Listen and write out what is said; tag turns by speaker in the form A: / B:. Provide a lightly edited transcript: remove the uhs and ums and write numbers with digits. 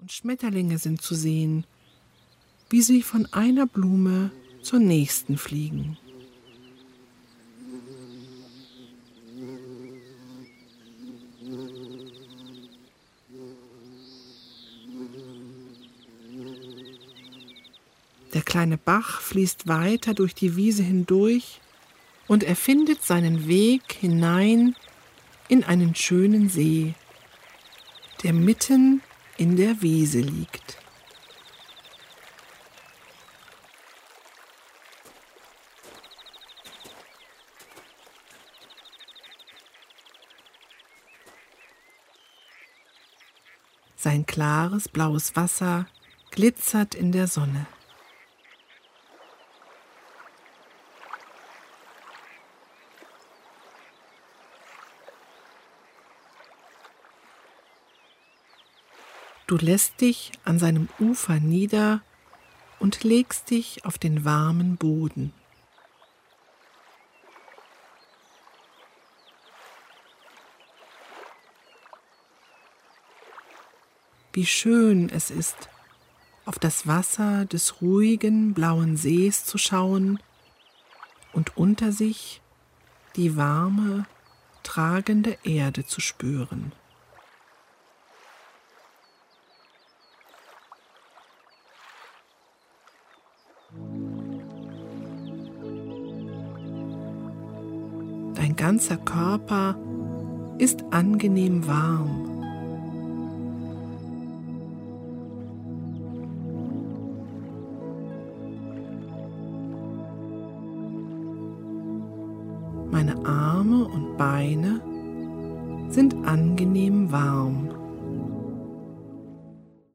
A: und Schmetterlinge sind zu sehen, wie sie von einer Blume zur nächsten fliegen. Der kleine Bach fließt weiter durch die Wiese hindurch und er findet seinen Weg hinein in einen schönen See, der mitten in der Wiese liegt. Sein klares blaues Wasser glitzert in der Sonne. Du lässt dich an seinem Ufer nieder und legst dich auf den warmen Boden. Wie schön es ist, auf das Wasser des ruhigen blauen Sees zu schauen und unter sich die warme, tragende Erde zu spüren. Dein ganzer Körper ist angenehm warm. Meine Arme und Beine sind angenehm warm.